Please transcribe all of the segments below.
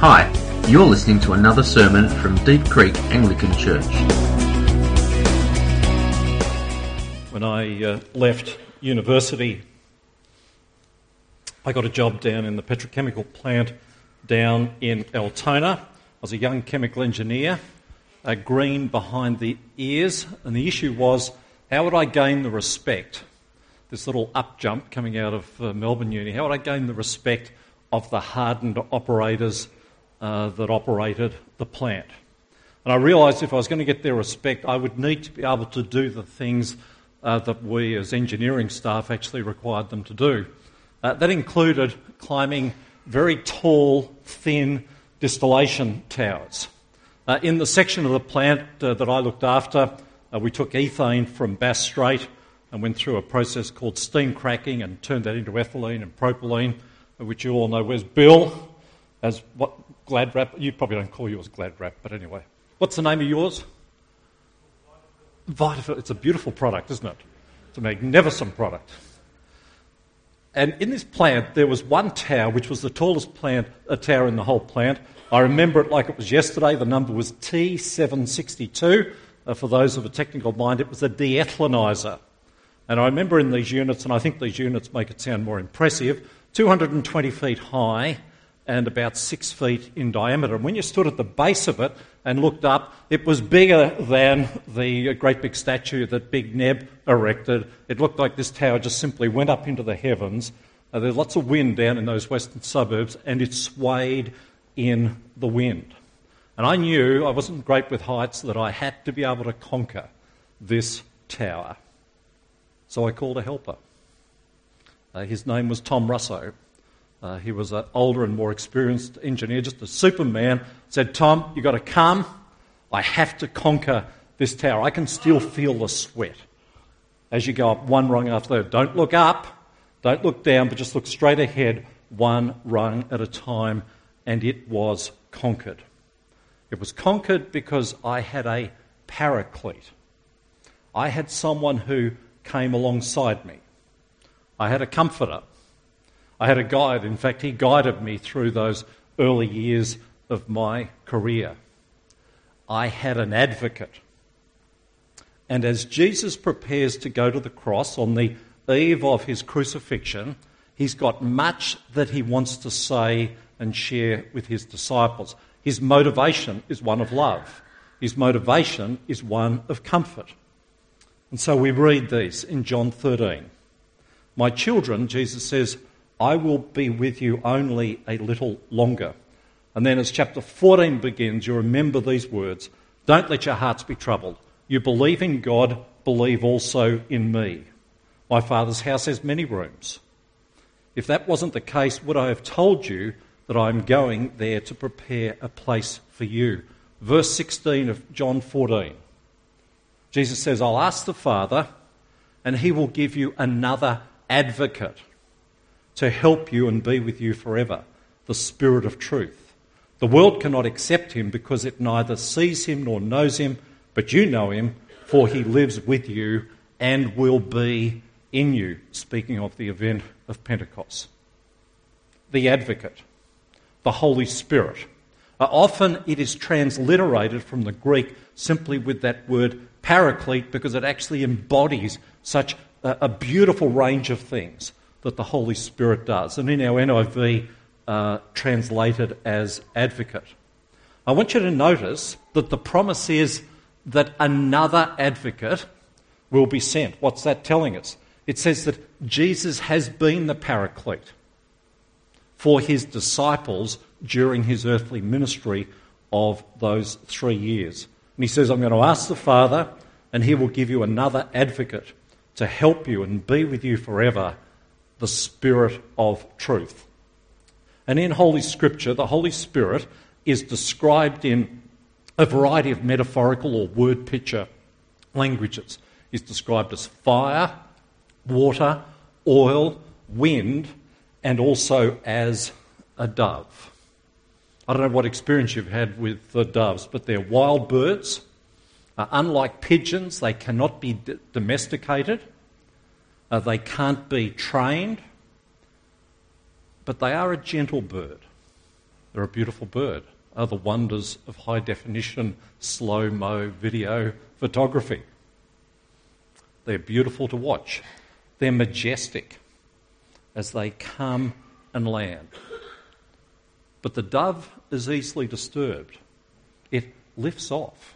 Hi, you're listening to another sermon from Deep Creek Anglican Church. When I left university, I got a job down in the petrochemical plant down in Altona. I was a young chemical engineer, green behind the ears, and the issue was, how would I gain the respect, this little up jump coming out of Melbourne Uni, how would I gain the respect of the hardened operators that operated the plant? And I realised if I was going to get their respect, I would need to be able to do the things that we as engineering staff actually required them to do. That included climbing very tall, thin distillation towers. In the section of the plant that I looked after, we took ethane from Bass Strait and went through a process called steam cracking and turned that into ethylene and propylene, which you all know. Where's Bill? As what Glad Wrap? You probably don't call yours Glad Wrap, but anyway. What's the name of yours? Vitafil. It's a beautiful product, isn't it? It's a magnificent product. And in this plant, there was one tower, which was the tallest tower in the whole plant. I remember it like it was yesterday. The number was T762. For those of a technical mind, it was a de-ethylenizer. And I remember in these units, and I think these units make it sound more impressive, 220 feet high and about 6 feet in diameter. And when you stood at the base of it and looked up, it was bigger than the great big statue that Big Neb erected. It looked like this tower just simply went up into the heavens. There's lots of wind down in those western suburbs, and it swayed in the wind. And I knew I wasn't great with heights, that I had to be able to conquer this tower. So I called a helper. His name was Tom Russo. He was an older and more experienced engineer, just a superman. Said, Tom, you've got to come. I have to conquer this tower. I can still feel the sweat as you go up one rung after the other. Don't look up, don't look down, but just look straight ahead, one rung at a time, and it was conquered. It was conquered because I had a paraclete. I had someone who came alongside me. I had a comforter. I had a guide. In fact, he guided me through those early years of my career. I had an advocate. And as Jesus prepares to go to the cross on the eve of his crucifixion, he's got much that he wants to say and share with his disciples. His motivation is one of love. His motivation is one of comfort. And so we read these in John 13. My children, Jesus says, I will be with you only a little longer. And then as chapter 14 begins, you remember these words, don't let your hearts be troubled. You believe in God, believe also in me. My Father's house has many rooms. If that wasn't the case, would I have told you that I'm going there to prepare a place for you? Verse 16 of John 14. Jesus says, I'll ask the Father, and he will give you another advocate to help you and be with you forever, the Spirit of truth. The world cannot accept him because it neither sees him nor knows him, but you know him, for he lives with you and will be in you. Speaking of the event of Pentecost. The advocate, the Holy Spirit. Often it is transliterated from the Greek simply with that word paraclete because it actually embodies such a beautiful range of things that the Holy Spirit does. And in our NIV, translated as advocate. I want you to notice that the promise is that another advocate will be sent. What's that telling us? It says that Jesus has been the paraclete for his disciples during his earthly ministry of those 3 years. And he says, I'm going to ask the Father, and he will give you another advocate to help you and be with you forever, the Spirit of truth. And in Holy Scripture, the Holy Spirit is described in a variety of metaphorical or word picture languages. He's described as fire, water, oil, wind, and also as a dove. I don't know what experience you've had with the doves, but they're wild birds. Unlike pigeons, they cannot be domesticated. They can't be trained. But they are a gentle bird. They're a beautiful bird. Are the wonders of high-definition, slow-mo video photography. They're beautiful to watch. They're majestic as they come and land. But the dove is easily disturbed. It lifts off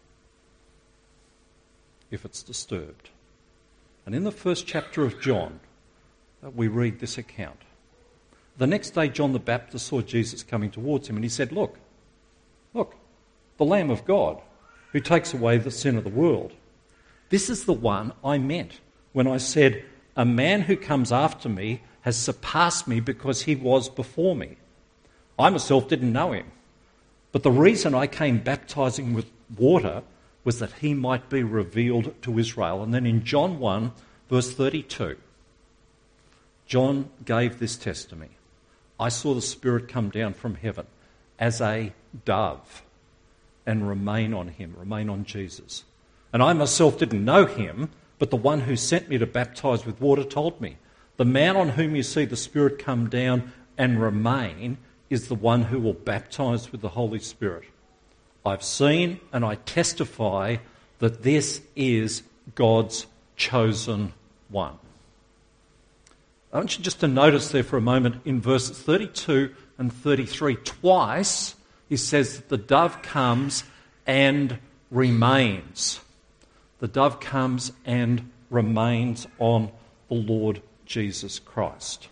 if it's disturbed. And in the first chapter of John, we read this account. The next day, John the Baptist saw Jesus coming towards him, and he said, Look, the Lamb of God, who takes away the sin of the world. This is the one I meant when I said, a man who comes after me has surpassed me because he was before me. I myself didn't know him, but the reason I came baptizing with water was that he might be revealed to Israel. And then in John 1, verse 32, John gave this testimony. I saw the Spirit come down from heaven as a dove and remain on him, remain on Jesus. And I myself didn't know him, but the one who sent me to baptize with water told me, the man on whom you see the Spirit come down and remain is the one who will baptize with the Holy Spirit. I've seen and I testify that this is God's chosen one. I want you just to notice there for a moment in verses 32 and 33, twice he says that the dove comes and remains. The dove comes and remains on the Lord Jesus Christ.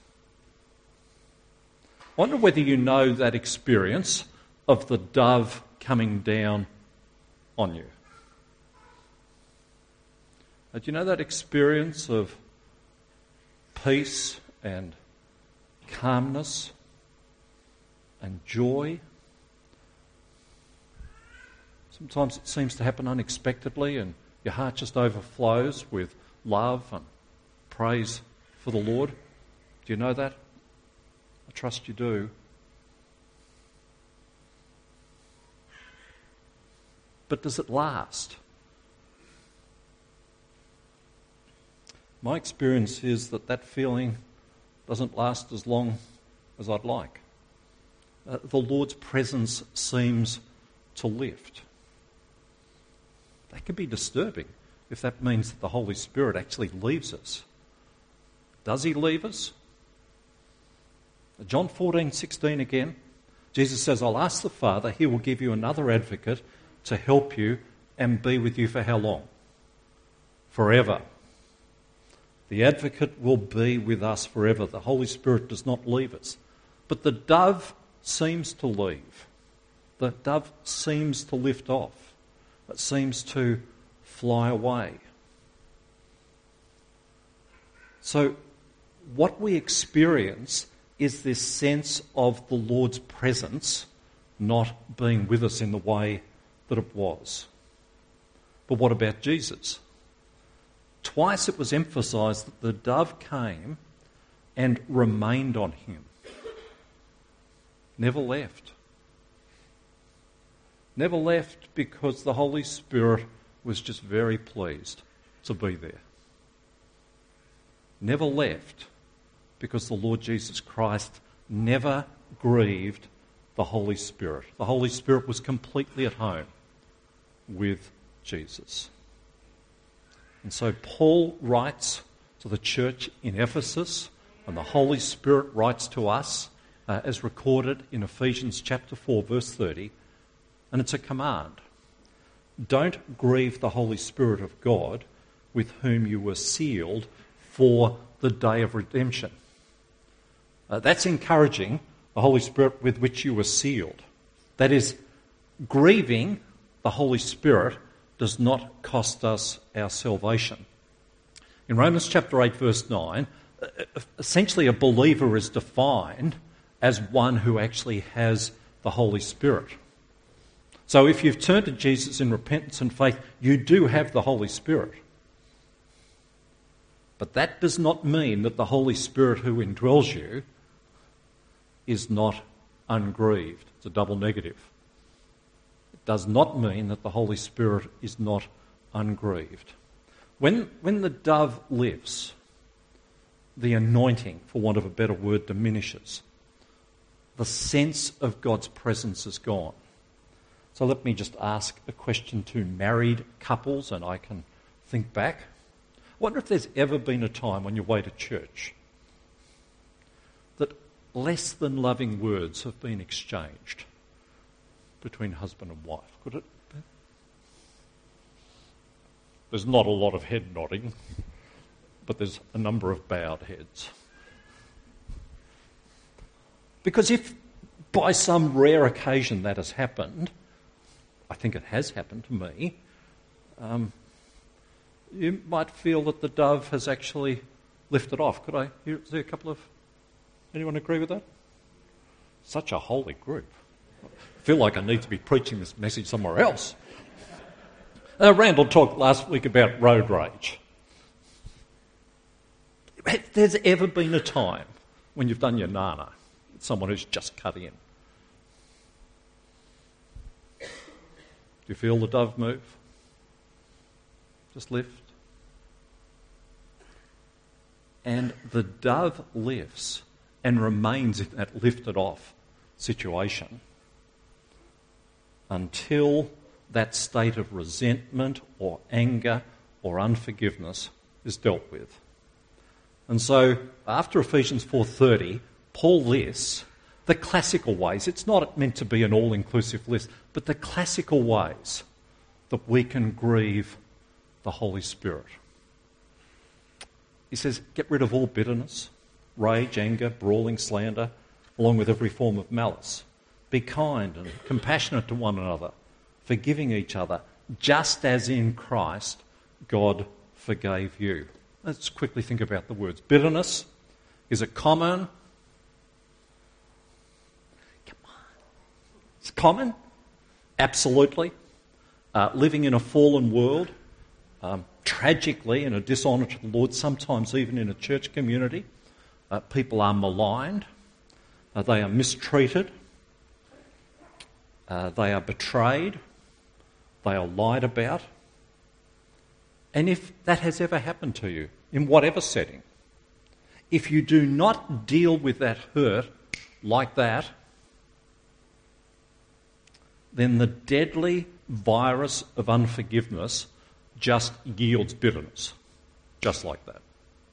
I wonder whether you know that experience of the dove coming down on you. Do you know that experience of peace and calmness and joy? Sometimes it seems to happen unexpectedly and your heart just overflows with love and praise for the Lord. Do you know that? I trust you do. But does it last? My experience is that feeling doesn't last as long as I'd like. The Lord's presence seems to lift. That can be disturbing if that means that the Holy Spirit actually leaves us. Does he leave us? John 14:16 again. Jesus says, I'll ask the Father, he will give you another advocate to help you and be with you for how long? Forever. The advocate will be with us forever. The Holy Spirit does not leave us. But the dove seems to leave. The dove seems to lift off. It seems to fly away. So what we experience is this sense of the Lord's presence not being with us in the way that it was. But what about Jesus? Twice it was emphasised that the dove came and remained on him. Never left. Never left because the Holy Spirit was just very pleased to be there. Never left because the Lord Jesus Christ never grieved the Holy Spirit. The Holy Spirit was completely at home with Jesus. And so Paul writes to the church in Ephesus, and the Holy Spirit writes to us, as recorded in Ephesians chapter 4, verse 30, and it's a command. Don't grieve the Holy Spirit of God, with whom you were sealed for the day of redemption. That's encouraging the Holy Spirit with which you were sealed. That is, grieving the Holy Spirit does not cost us our salvation. In Romans chapter 8, verse 9, essentially a believer is defined as one who actually has the Holy Spirit. So if you've turned to Jesus in repentance and faith, you do have the Holy Spirit. But that does not mean that the Holy Spirit who indwells you is not ungrieved. It's a double negative. It does not mean that the Holy Spirit is not ungrieved. When the dove lifts, the anointing, for want of a better word, diminishes. the sense of God's presence is gone. So let me just ask a question to married couples, and I can think back. I wonder if there's ever been a time on your way to church that less than loving words have been exchanged between husband and wife. Could it be? There's not a lot of head nodding, but there's a number of bowed heads. Because if by some rare occasion that has happened, I think it has happened to me, you might feel that the dove has actually lifted off. Could I see a couple of... Anyone agree with that? Such a holy group. I feel like I need to be preaching this message somewhere else. Randall talked last week about road rage. If there's ever been a time when you've done your nana, someone who's just cut in, do you feel the dove move? Just lift. And the dove lifts and remains in that lifted off situation until that state of resentment or anger or unforgiveness is dealt with. And so after Ephesians 4:30, Paul lists the classical ways. It's not meant to be an all-inclusive list, but the classical ways that we can grieve the Holy Spirit. He says, get rid of all bitterness, rage, anger, brawling, slander, along with every form of malice. Be kind and compassionate to one another, forgiving each other, just as in Christ God forgave you. Let's quickly think about the words. Bitterness, is it common? Come on. It's common? Absolutely. Living in a fallen world, tragically in a dishonour to the Lord, sometimes even in a church community, people are maligned, they are mistreated, they are betrayed, they are lied about. And if that has ever happened to you, in whatever setting, if you do not deal with that hurt like that, then the deadly virus of unforgiveness just yields bitterness, just like that.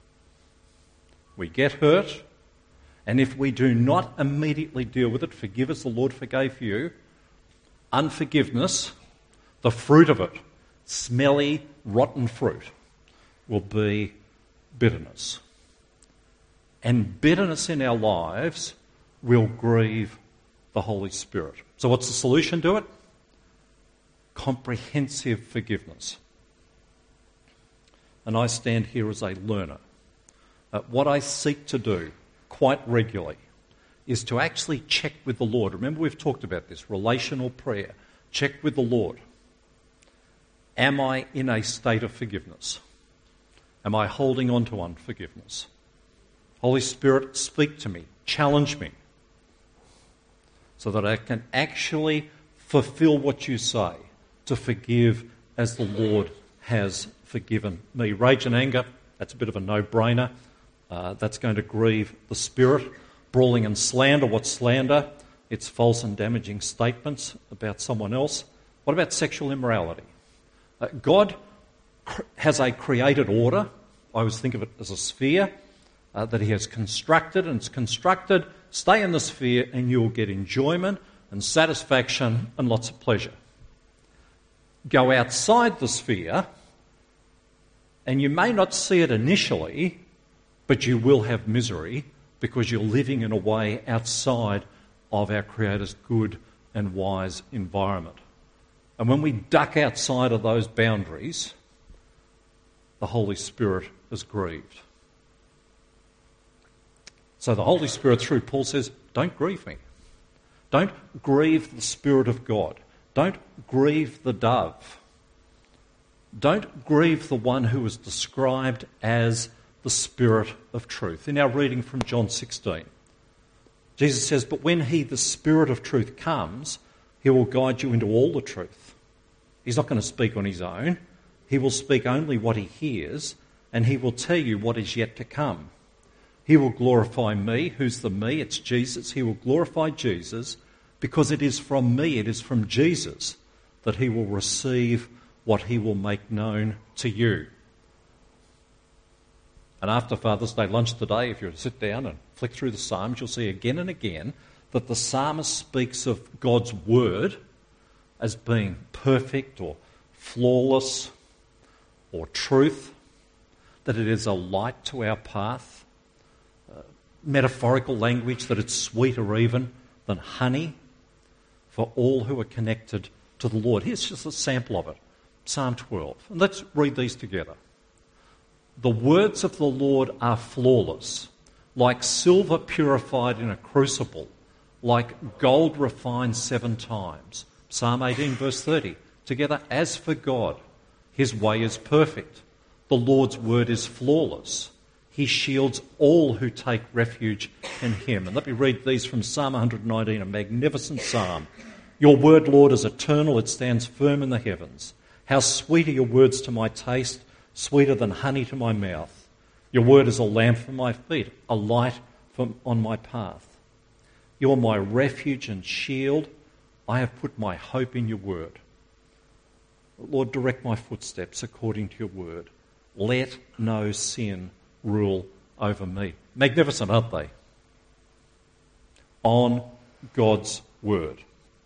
We get hurt, and if we do not immediately deal with it, forgive as the Lord forgave you, unforgiveness, the fruit of it, smelly, rotten fruit, will be bitterness. And bitterness in our lives will grieve the Holy Spirit. So what's the solution to it? Comprehensive forgiveness. And I stand here as a learner. What I seek to do quite regularly is to actually check with the Lord. Remember, we've talked about this, relational prayer. Check with the Lord. Am I in a state of forgiveness? Am I holding on to unforgiveness? Holy Spirit, speak to me, challenge me, so that I can actually fulfill what you say, to forgive as the Lord has forgiven me. Rage and anger, that's a bit of a no-brainer. That's going to grieve the Spirit. Brawling and slander, what's slander? It's false and damaging statements about someone else. What about sexual immorality? God has a created order. I always think of it as a sphere that he has constructed, and it's constructed, stay in the sphere and you'll get enjoyment and satisfaction and lots of pleasure. Go outside the sphere and you may not see it initially, but you will have misery because you're living in a way outside of our Creator's good and wise environment. And when we duck outside of those boundaries, the Holy Spirit is grieved. So the Holy Spirit, through Paul, says, don't grieve me. Don't grieve the Spirit of God. Don't grieve the dove. Don't grieve the one who is described as the Spirit of truth. In our reading from John 16, Jesus says, but when he, the Spirit of truth, comes, he will guide you into all the truth. He's not going to speak on his own. He will speak only what he hears, and he will tell you what is yet to come. He will glorify me. Who's the me? It's Jesus. He will glorify Jesus because it is from me, it is from Jesus that he will receive what he will make known to you. And after Father's Day lunch today, if you sit down and flick through the Psalms, you'll see again and again that the psalmist speaks of God's word as being perfect or flawless or truth, that it is a light to our path, metaphorical language, that it's sweeter even than honey for all who are connected to the Lord. Here's just a sample of it. Psalm 12. And let's read these together. The words of the Lord are flawless, like silver purified in a crucible, like gold refined 7 times. Psalm 18, verse 30. Together, as for God, his way is perfect. The Lord's word is flawless. He shields all who take refuge in him. And let me read these from Psalm 119, a magnificent psalm. Your word, Lord, is eternal. It stands firm in the heavens. How sweet are your words to my taste, sweeter than honey to my mouth. Your word is a lamp for my feet, a light on my path. You're my refuge and shield. I have put my hope in your word. Lord, direct my footsteps according to your word. Let no sin rule over me. Magnificent, aren't they? On God's word.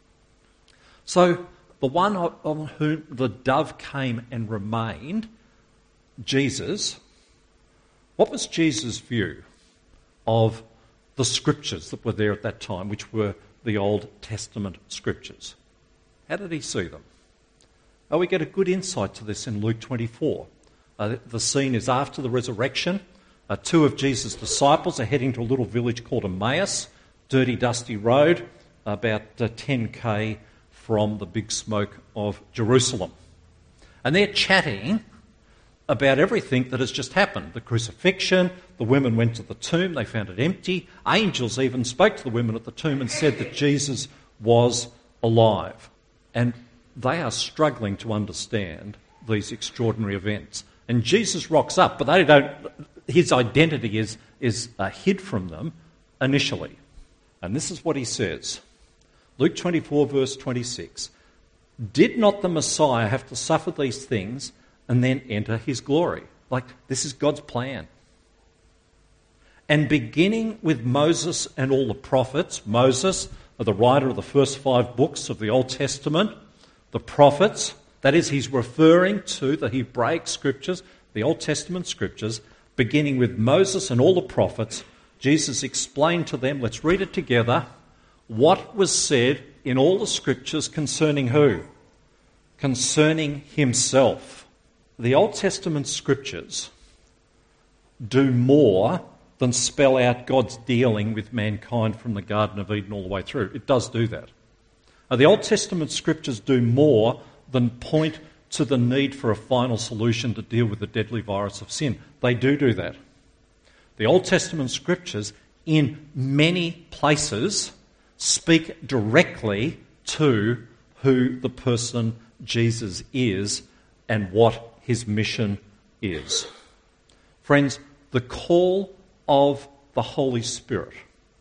So, the one on whom the dove came and remained, Jesus, what was Jesus' view of the scriptures that were there at that time, which were the Old Testament scriptures? How did he see them? We get a good insight to this in Luke 24. The scene is after the resurrection. 2 of Jesus' disciples are heading to a little village called Emmaus, dirty, dusty road, about 10k from the big smoke of Jerusalem. And they're chatting about everything that has just happened. The crucifixion, the women went to the tomb, they found it empty. Angels even spoke to the women at the tomb and said that Jesus was alive. And they are struggling to understand these extraordinary events. And Jesus rocks up, but his identity is hid from them initially. And this is what he says. Luke 24, verse 26. Did not the Messiah have to suffer these things and then enter his glory? Like, this is God's plan. And beginning with Moses and all the prophets, Moses, the writer of the first 5 books of the Old Testament, the prophets, that is, he's referring to the Hebraic scriptures, the Old Testament scriptures, beginning with Moses and all the prophets, Jesus explained to them, let's read it together, what was said in all the scriptures concerning who? Concerning himself. The Old Testament scriptures do more than spell out God's dealing with mankind from the Garden of Eden all the way through. It does do that. The Old Testament scriptures do more than point to the need for a final solution to deal with the deadly virus of sin. They do that. The Old Testament scriptures, in many places, speak directly to who the person Jesus is and what his mission is. Friends, the call of the Holy Spirit,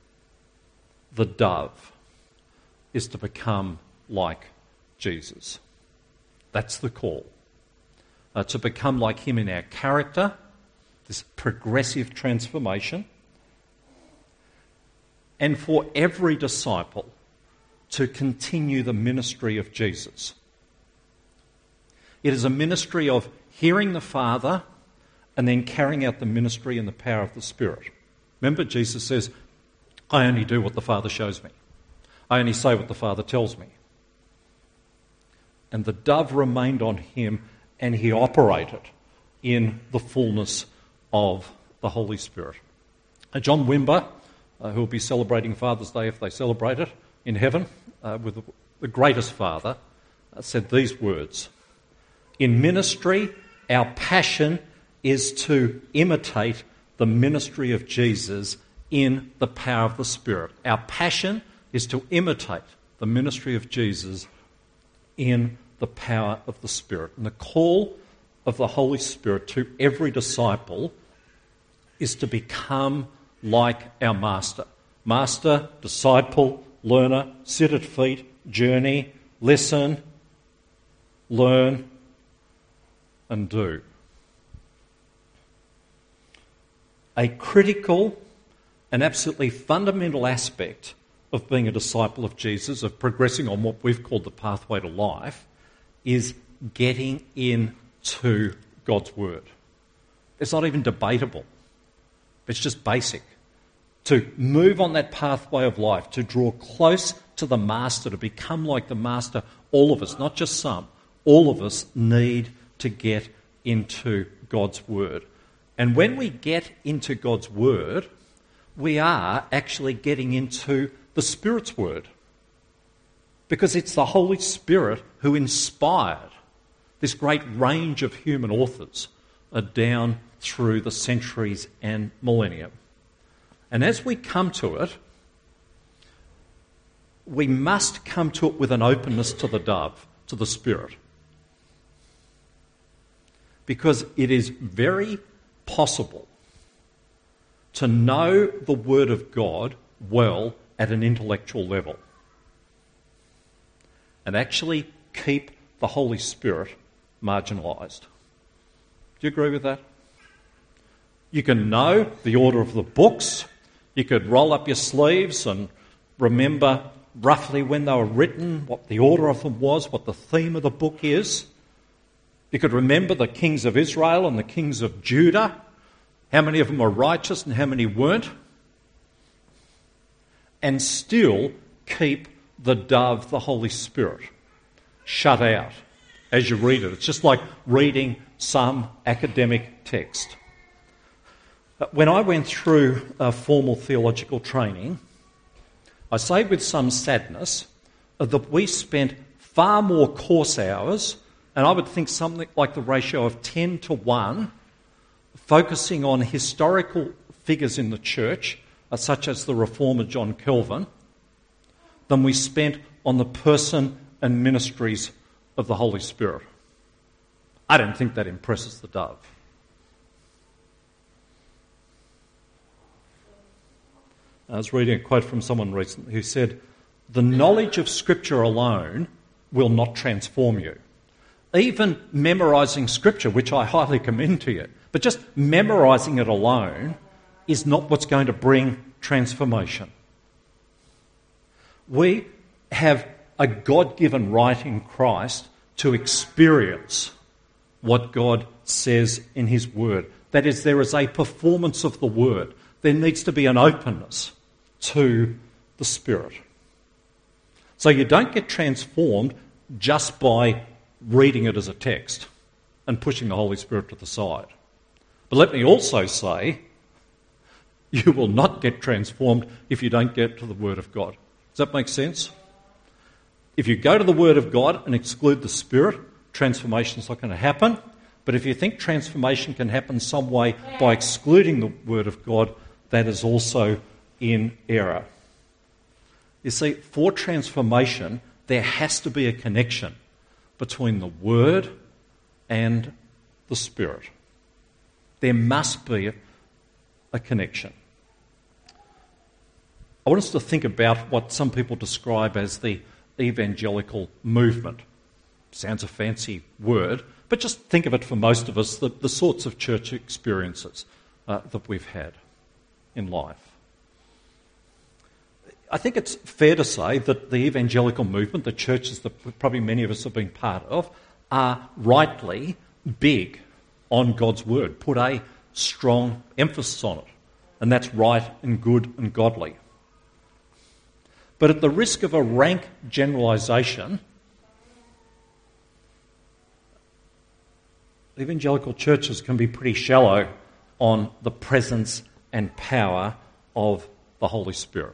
the dove, is to become like Jesus. That's the call. To become like him in our character, this progressive transformation, and for every disciple to continue the ministry of Jesus. It is a ministry of hearing the Father and then carrying out the ministry in the power of the Spirit. Remember, Jesus says, I only do what the Father shows me. I only say what the Father tells me. And the dove remained on him and he operated in the fullness of the Holy Spirit. John Wimber, who will be celebrating Father's Day if they celebrate it in heaven, with the greatest father, said these words. In ministry, our passion is to imitate the ministry of Jesus in the power of the Spirit. Our passion is to imitate the ministry of Jesus in the power of the Spirit. And the call of the Holy Spirit to every disciple is to become like our master. Master, disciple, learner, sit at feet, journey, listen, learn, and do. A critical and absolutely fundamental aspect of being a disciple of Jesus, of progressing on what we've called the pathway to life, is getting into God's Word. It's not even debatable. It's just basic. To move on that pathway of life, to draw close to the Master, to become like the Master, all of us, not just some, all of us need to get into God's Word. And when we get into God's Word, we are actually getting into the Spirit's Word. Because it's the Holy Spirit who inspired this great range of human authors down through the centuries and millennium. And as we come to it, we must come to it with an openness to the dove, to the Spirit. Because it is very possible to know the Word of God well at an intellectual level and actually keep the Holy Spirit marginalised. Do you agree with that? You can know the order of the books. You could roll up your sleeves and remember roughly when they were written, what the order of them was, what the theme of the book is. You could remember the kings of Israel and the kings of Judah, how many of them were righteous and how many weren't, and still keep the dove, the Holy Spirit, shut out as you read it. It's just like reading some academic text. When I went through a formal theological training, I say with some sadness that we spent far more course hours, and I would think something like the ratio of 10 to 1, focusing on historical figures in the church, such as the reformer John Calvin, than we spent on the person and ministries of the Holy Spirit. I don't think that impresses the dove. I was reading a quote from someone recently who said, "The knowledge of Scripture alone will not transform you." Even memorising Scripture, which I highly commend to you, but just memorising it alone is not what's going to bring transformation. We have a God-given right in Christ to experience what God says in His Word. That is, there is a performance of the Word. There needs to be an openness to the Spirit. So you don't get transformed just by reading it as a text and pushing the Holy Spirit to the side. But let me also say, you will not get transformed if you don't get to the Word of God. Does that make sense? If you go to the Word of God and exclude the Spirit, transformation is not going to happen. But if you think transformation can happen some way by excluding the Word of God, that is also in error. You see, for transformation, there has to be a connection between the Word and the Spirit. There must be a connection. I want us to think about what some people describe as the evangelical movement. Sounds a fancy word, but just think of it for most of us, the sorts of church experiences that we've had in life. I think it's fair to say that the evangelical movement, the churches that probably many of us have been part of, are rightly big on God's Word, put a strong emphasis on it. And that's right and good and godly. But at the risk of a rank generalisation, evangelical churches can be pretty shallow on the presence and power of the Holy Spirit.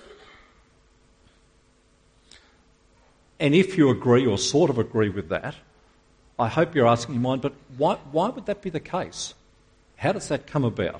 And if you agree or sort of agree with that, I hope you're asking your mind, but why would that be the case? How does that come about?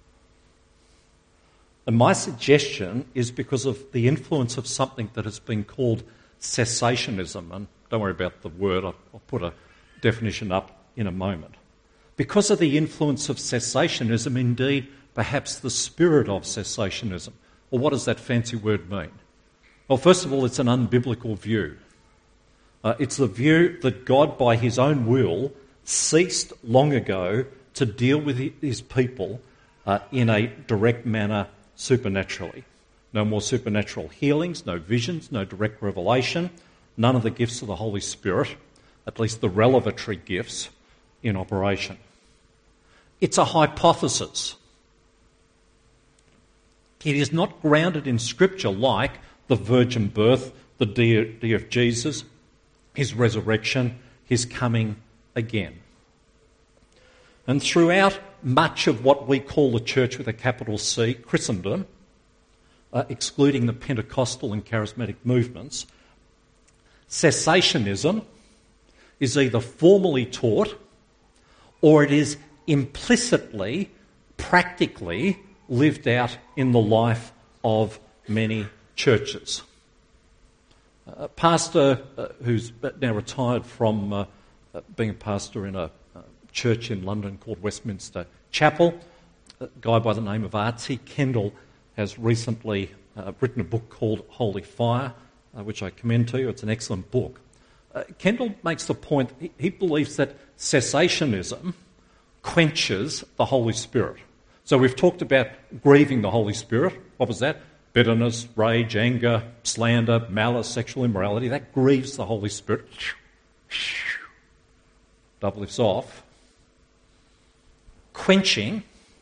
And my suggestion is because of the influence of something that has been called cessationism. And don't worry about the word, I'll put a definition up in a moment. Because of the influence of cessationism, indeed perhaps the spirit of cessationism. Well, what does that fancy word mean? Well, first of all, it's an unbiblical view. It's the view that God, by his own will, ceased long ago to deal with his people in a direct manner supernaturally. No more supernatural healings, no visions, no direct revelation, none of the gifts of the Holy Spirit, at least the revelatory gifts, in operation. It's a hypothesis. It is not grounded in Scripture like the virgin birth, the deity of Jesus, his resurrection, his coming again. And throughout much of what we call the church with a capital C, Christendom, excluding the Pentecostal and charismatic movements, cessationism is either formally taught or it is implicitly, practically lived out in the life of many churches. A pastor who's now retired from being a pastor in a church in London called Westminster Chapel, a guy by the name of R.T. Kendall, has recently written a book called Holy Fire, which I commend to you. It's an excellent book. Kendall makes the point, he believes that cessationism quenches the Holy Spirit. So we've talked about grieving the Holy Spirit. What was that? Bitterness, rage, anger, slander, malice, sexual immorality. That grieves the Holy Spirit. Double lifts off. Quenching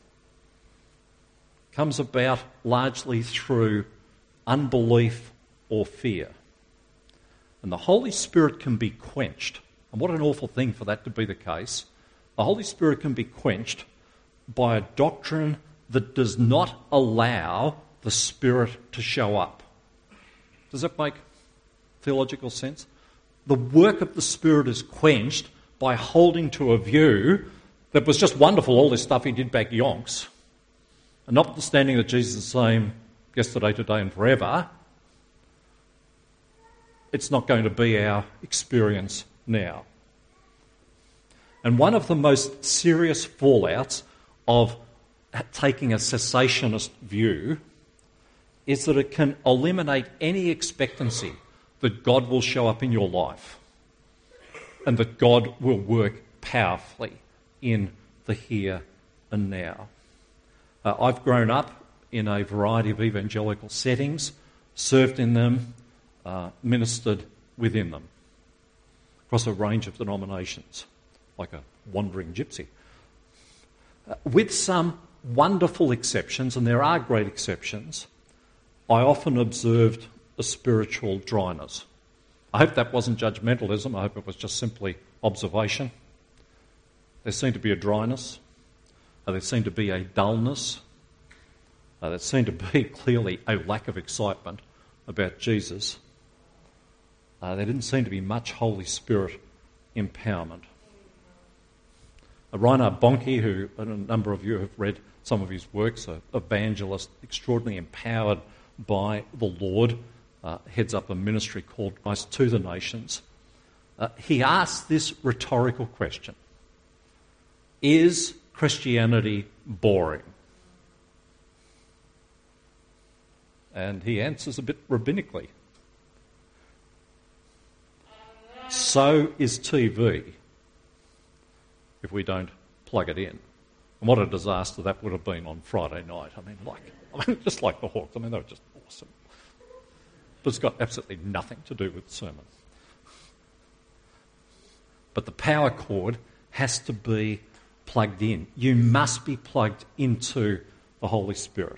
comes about largely through unbelief or fear. And the Holy Spirit can be quenched. And what an awful thing for that to be the case. The Holy Spirit can be quenched by a doctrine that does not allow the Spirit to show up. Does that make theological sense? The work of the Spirit is quenched by holding to a view that was just wonderful, all this stuff he did back yonks, and notwithstanding that Jesus is the same yesterday, today and forever, it's not going to be our experience now. And one of the most serious fallouts of taking a cessationist view is that it can eliminate any expectancy that God will show up in your life and that God will work powerfully in the here and now. I've grown up in a variety of evangelical settings, served in them, ministered within them, across a range of denominations, like a wandering gypsy. With some wonderful exceptions, and there are great exceptions, I often observed a spiritual dryness. I hope that wasn't judgmentalism. I hope it was just simply observation. There seemed to be a dryness. There seemed to be a dullness. There seemed to be clearly a lack of excitement about Jesus. There didn't seem to be much Holy Spirit empowerment. Reinhard Bonnke, who a number of you have read some of his works, an evangelist, extraordinarily empowered by the Lord, heads up a ministry called Christ to the Nations. He asked this rhetorical question: is Christianity boring? And he answers a bit rabbinically. So is TV, if we don't plug it in. And what a disaster that would have been on Friday night. I mean, just like the Hawks. I mean, they were just awesome. But it's got absolutely nothing to do with the sermon. But the power cord has to be plugged in. You must be plugged into the Holy Spirit.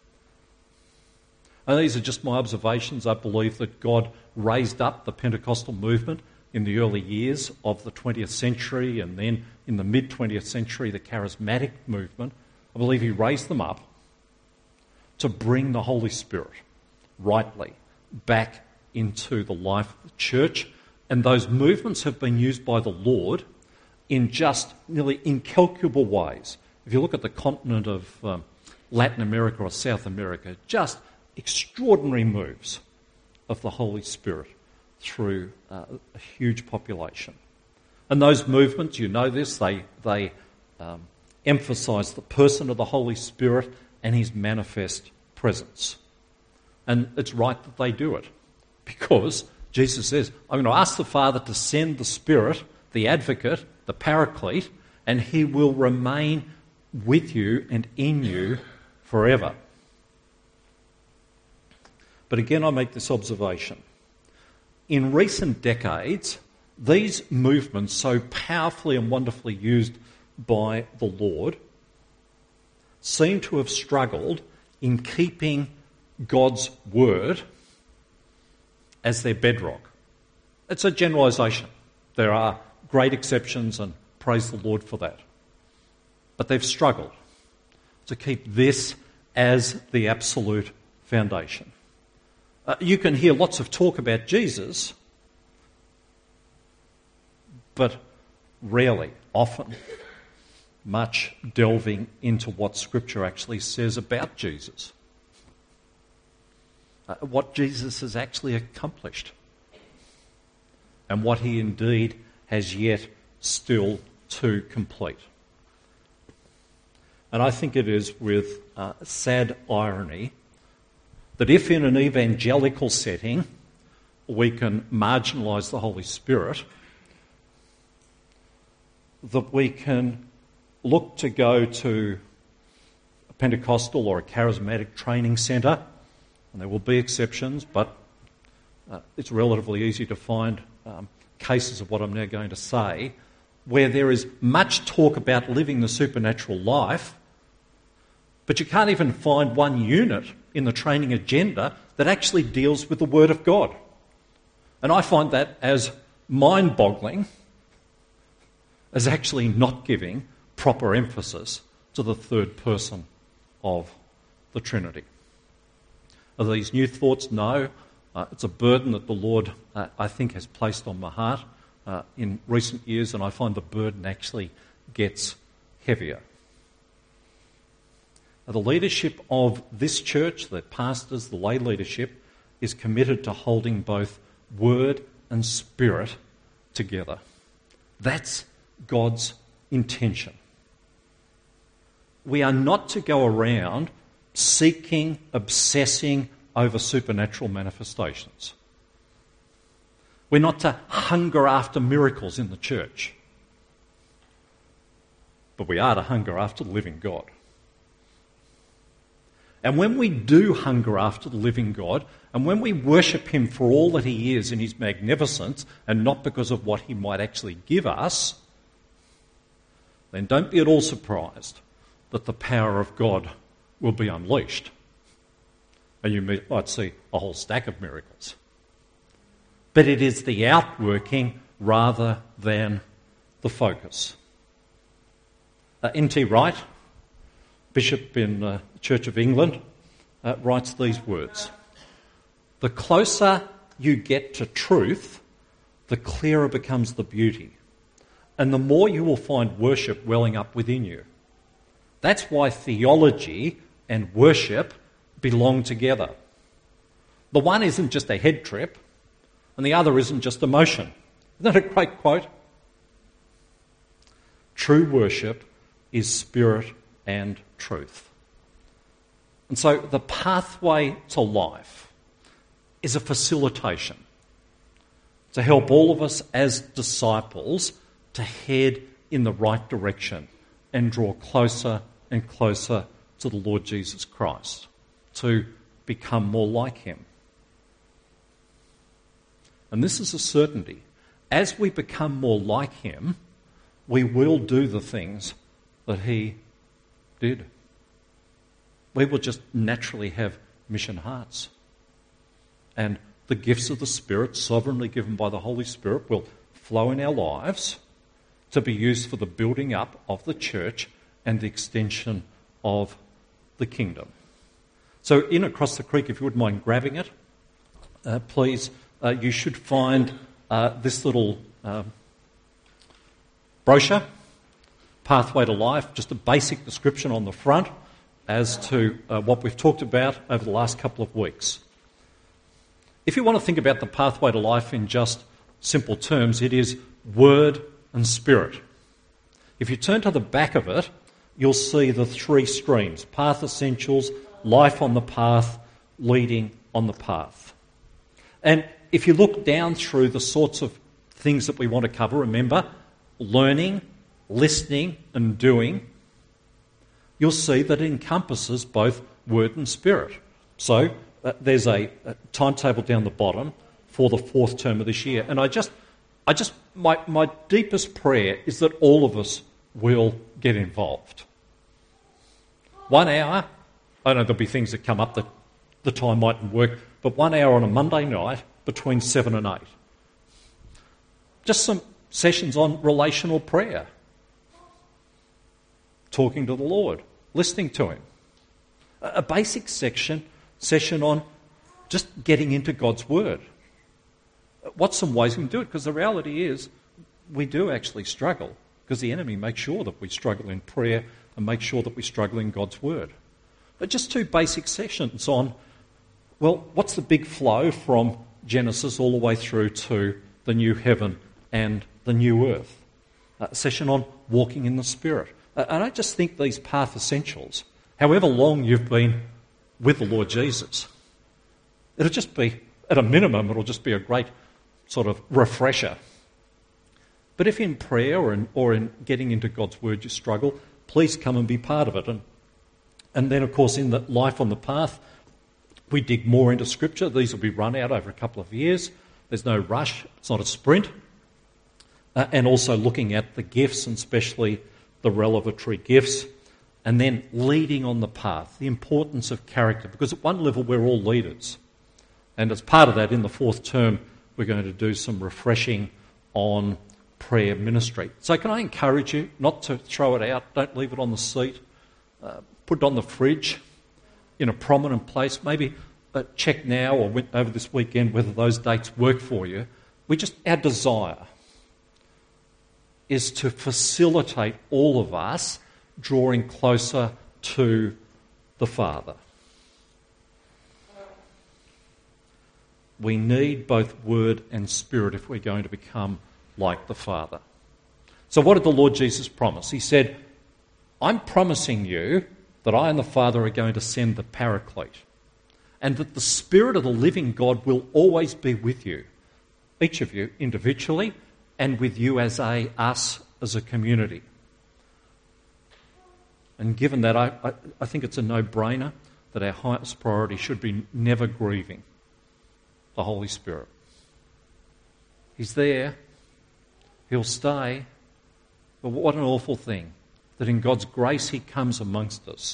And these are just my observations. I believe that God raised up the Pentecostal movement in the early years of the 20th century, and then in the mid-20th century, the charismatic movement. I believe he raised them up to bring the Holy Spirit rightly back into the life of the church. And those movements have been used by the Lord in just nearly incalculable ways. If you look at the continent of Latin America or South America, just extraordinary moves of the Holy Spirit through a huge population. And those movements, you know this, they emphasise the person of the Holy Spirit and his manifest presence. And it's right that they do it, because Jesus says, I'm going to ask the Father to send the Spirit, the Advocate, the Paraclete, and he will remain with you and in you forever. But again, I make this observation. In recent decades, these movements, so powerfully and wonderfully used by the Lord, seem to have struggled in keeping God's word as their bedrock. It's a generalisation. There are great exceptions, and praise the Lord for that. But they've struggled to keep this as the absolute foundation. You can hear lots of talk about Jesus, but rarely, often, much delving into what Scripture actually says about Jesus. What Jesus has actually accomplished, and what he indeed has yet still to complete. And I think it is with sad irony that if in an evangelical setting we can marginalise the Holy Spirit, that we can look to go to a Pentecostal or a charismatic training centre, and there will be exceptions, but it's relatively easy to find cases of what I'm now going to say, where there is much talk about living the supernatural life, but you can't even find one unit in the training agenda that actually deals with the Word of God. And I find that as mind-boggling, as actually not giving proper emphasis to the third person of the Trinity. Are these new thoughts? No. It's a burden that the Lord, I think, has placed on my heart in recent years, and I find the burden actually gets heavier. The leadership of this church, the pastors, the lay leadership, is committed to holding both Word and Spirit together. That's God's intention. We are not to go around seeking, obsessing over supernatural manifestations. We're not to hunger after miracles in the church. But we are to hunger after the living God. And when we do hunger after the living God, and when we worship him for all that he is in his magnificence, and not because of what he might actually give us, then don't be at all surprised that the power of God will be unleashed. And you might see a whole stack of miracles. But it is the outworking rather than the focus. N.T. Wright, Bishop in the Church of England, writes these words: "The closer you get to truth, the clearer becomes the beauty, and the more you will find worship welling up within you. That's why theology and worship belong together. The one isn't just a head trip, and the other isn't just emotion." Isn't that a great quote? True worship is spirit and truth. And so the pathway to life is a facilitation to help all of us as disciples to head in the right direction and draw closer and closer to the Lord Jesus Christ, to become more like him. And this is a certainty. As we become more like him, we will do the things that he did. We will just naturally have mission hearts. And the gifts of the Spirit, sovereignly given by the Holy Spirit, will flow in our lives to be used for the building up of the church and the extension of the kingdom. So in Across the Creek, if you wouldn't mind grabbing it, please, you should find this little brochure, Pathway to Life, just a basic description on the front as to what we've talked about over the last couple of weeks. If you want to think about the pathway to life in just simple terms, it is Word and Spirit. If you turn to the back of it, you'll see the three streams: path essentials, life on the path, leading on the path. And if you look down through the sorts of things that we want to cover, remember, learning, listening and doing, you'll see that it encompasses both word and spirit. So there's a timetable down the bottom for the fourth term of this year. And my deepest prayer is that all of us will get involved. 1 hour, I know there'll be things that come up that the time mightn't work, but 1 hour on a Monday night between 7 and 8. Just some sessions on relational prayer. Talking to the Lord, listening to Him. A basic session on just getting into God's Word. What's some ways we can do it? Because the reality is we do actually struggle, because the enemy makes sure that we struggle in prayer and make sure that we struggle in God's Word. But just 2 basic sessions on, well, what's the big flow from Genesis all the way through to the new heaven and the new earth? A session on walking in the Spirit. And I just think these path essentials, however long you've been with the Lord Jesus, it'll just be, at a minimum, it'll just be a great sort of refresher. But if in prayer or in getting into God's Word you struggle, please come and be part of it. And then, of course, in the life on the path, we dig more into Scripture. These will be run out over a couple of years. There's no rush. It's not a sprint. And also looking at the gifts, and especially the revelatory gifts, and then leading on the path, the importance of character. Because at one level, we're all leaders. And as part of that, in the fourth term, we're going to do some refreshing on prayer ministry. So can I encourage you not to throw it out? Don't leave it on the seat. Put it on the fridge in a prominent place. Maybe check now or over this weekend whether those dates work for you. Our desire is to facilitate all of us drawing closer to the Father. We need both word and spirit if we're going to become like the Father. So what did the Lord Jesus promise? He said, I'm promising you that I and the Father are going to send the Paraclete, and that the Spirit of the living God will always be with you, each of you individually, and with you as us as a community. And given that, I think it's a no-brainer that our highest priority should be never grieving the Holy Spirit. He's there. He'll stay. But what an awful thing that in God's grace He comes amongst us,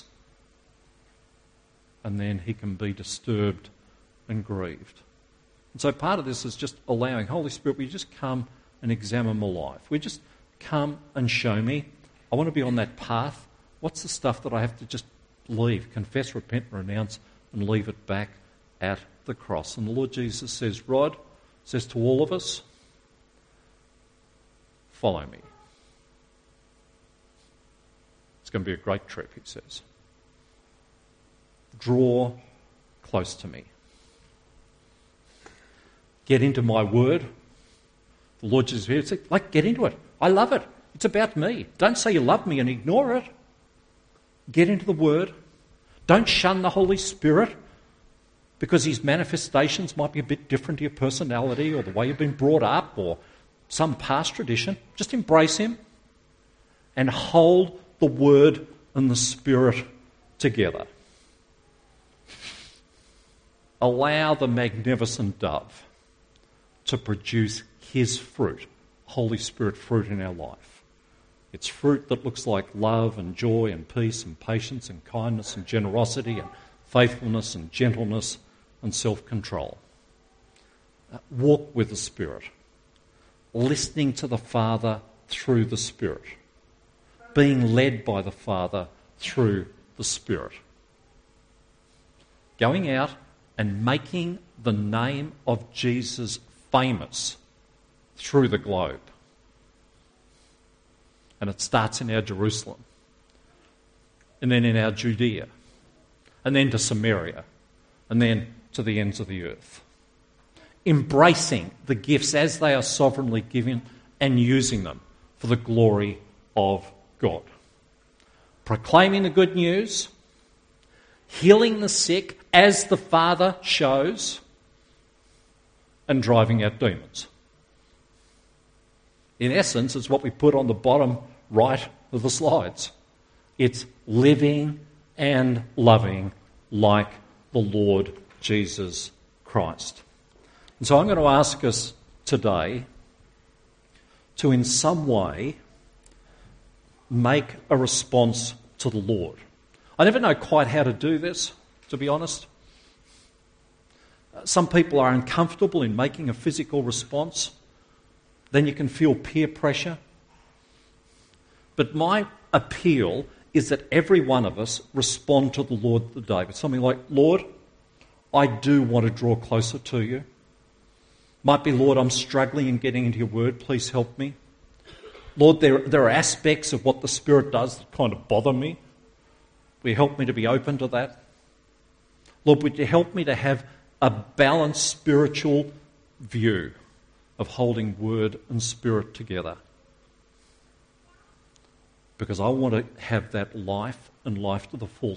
and then He can be disturbed and grieved. And so part of this is just allowing, Holy Spirit, will you just come and examine my life? Will you just come and show me? I want to be on that path. What's the stuff that I have to just leave, confess, repent, renounce, and leave it back at the cross? And the Lord Jesus says, Rod, says to all of us, follow me. It's going to be a great trip, He says. Draw close to me. Get into my word. The Lord Jesus here said, get into it. I love it. It's about me. Don't say you love me and ignore it. Get into the word. Don't shun the Holy Spirit because His manifestations might be a bit different to your personality or the way you've been brought up or some past tradition. Just embrace Him and hold the Word and the Spirit together. Allow the magnificent dove to produce His fruit, Holy Spirit fruit in our life. It's fruit that looks like love and joy and peace and patience and kindness and generosity and faithfulness and gentleness and self-control. Walk with the Spirit, listening to the Father through the Spirit, being led by the Father through the Spirit, going out and making the name of Jesus famous through the globe. And it starts in our Jerusalem, and then in our Judea, and then to Samaria, and then to the ends of the earth. Embracing the gifts as they are sovereignly given and using them for the glory of God. proclaiming the good news, healing the sick as the Father shows, and driving out demons. In essence, it's what we put on the bottom right of the slides. It's living and loving like the Lord Jesus Christ. And so I'm going to ask us today to in some way make a response to the Lord. I never know quite how to do this, to be honest. Some people are uncomfortable in making a physical response. Then you can feel peer pressure. But my appeal is that every one of us respond to the Lord today with something like, Lord, I do want to draw closer to you. Might be, Lord, I'm struggling in getting into your word. Please help me. Lord, there are aspects of what the Spirit does that kind of bother me. Will you help me to be open to that? Lord, would you help me to have a balanced spiritual view of holding word and spirit together? Because I want to have that life and life to the full